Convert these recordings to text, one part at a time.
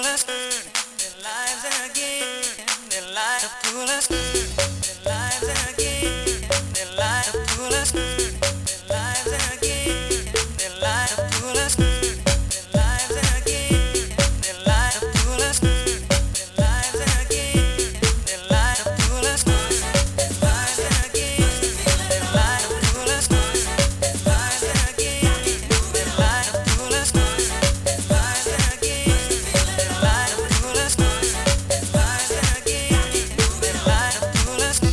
pull us, their lives again, their light to pull us, their lives again, their light to pull us, their lives again, their light to pull us, their lives again, their light to pull us, their lives again, their light to pull us, their lives again, their light to pull us, their lives again, their light to pull us, their lives again, their light to pull us, their lives again, their light to pull us.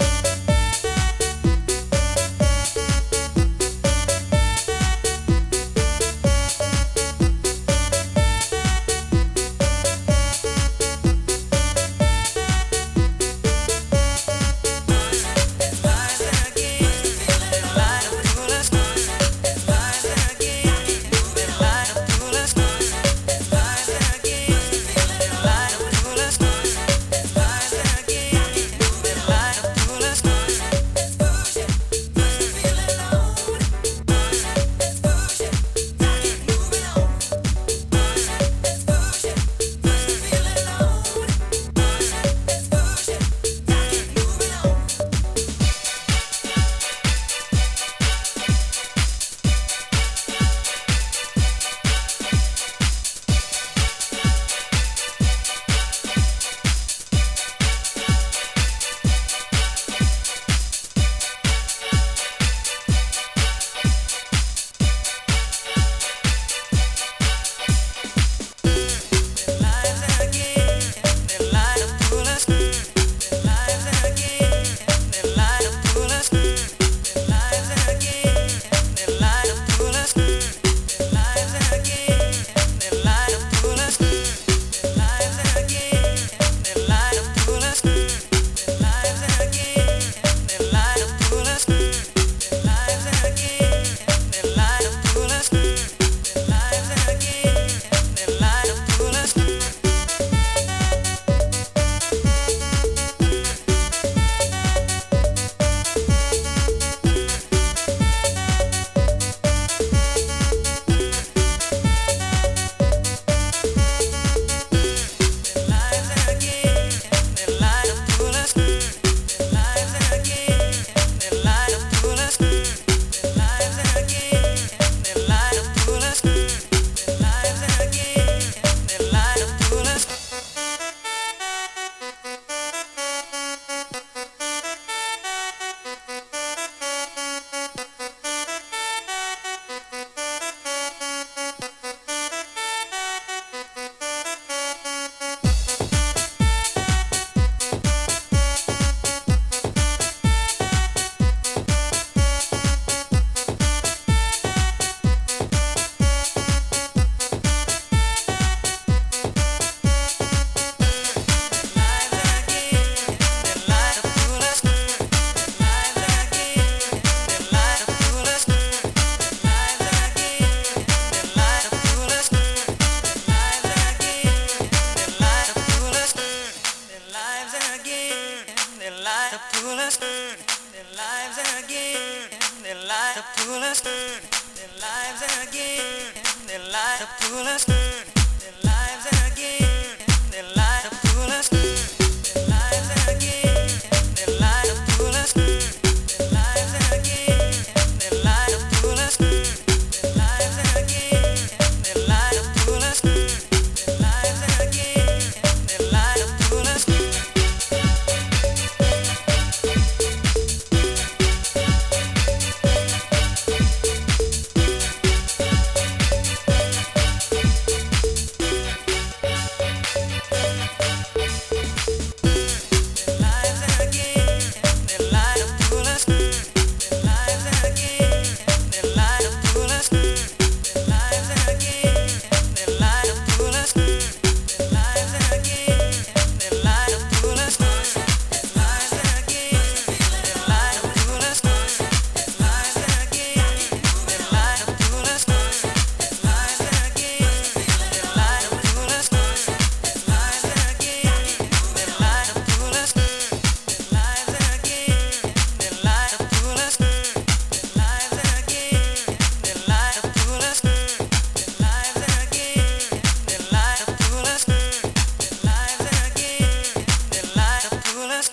Pull us, their lives again, their light to pull us, their lives again, their light to pull us.